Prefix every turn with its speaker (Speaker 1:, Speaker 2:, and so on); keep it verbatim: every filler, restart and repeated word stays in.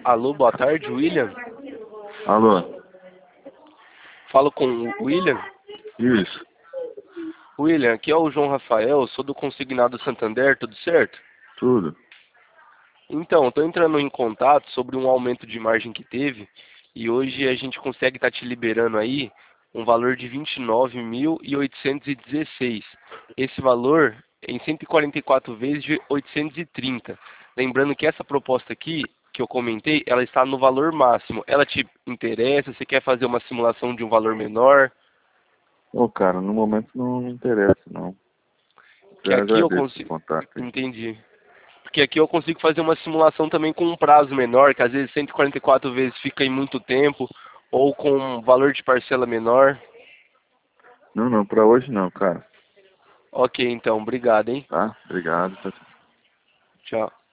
Speaker 1: Alô, boa tarde, William.
Speaker 2: Alô?
Speaker 1: Falo com o William.
Speaker 2: Isso.
Speaker 1: William, aqui é o João Rafael, sou do Consignado Santander, tudo certo?
Speaker 2: Tudo.
Speaker 1: Então, estou entrando em contato sobre um aumento de margem que teve e hoje a gente consegue estar te liberando aí um valor de vinte e nove mil oitocentos e dezesseis. Esse valor em cento e quarenta e quatro vezes de oitocentos e trinta. Lembrando que essa proposta aqui, que eu comentei, ela está no valor máximo. Ela te interessa? Você quer fazer uma simulação de um valor menor?
Speaker 2: Ô, cara, no momento não me interessa, não.
Speaker 1: Que
Speaker 2: Já
Speaker 1: aqui eu
Speaker 2: agradeço o
Speaker 1: consigo...
Speaker 2: contato aí.
Speaker 1: Entendi. Porque aqui eu consigo fazer uma simulação também com um prazo menor, que às vezes cento e quarenta e quatro vezes fica em muito tempo, ou com um valor de parcela menor.
Speaker 2: Não, não, pra hoje não, cara.
Speaker 1: Ok, então, obrigado, hein?
Speaker 2: Tá? Obrigado. Tchau, tchau.
Speaker 1: Tchau.